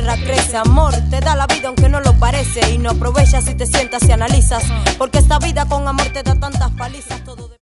tierra crece. Amor te da la vida aunque no lo parece, y no aprovechas si te sientas y analizas, porque esta vida con amor te da tantas palizas. Todo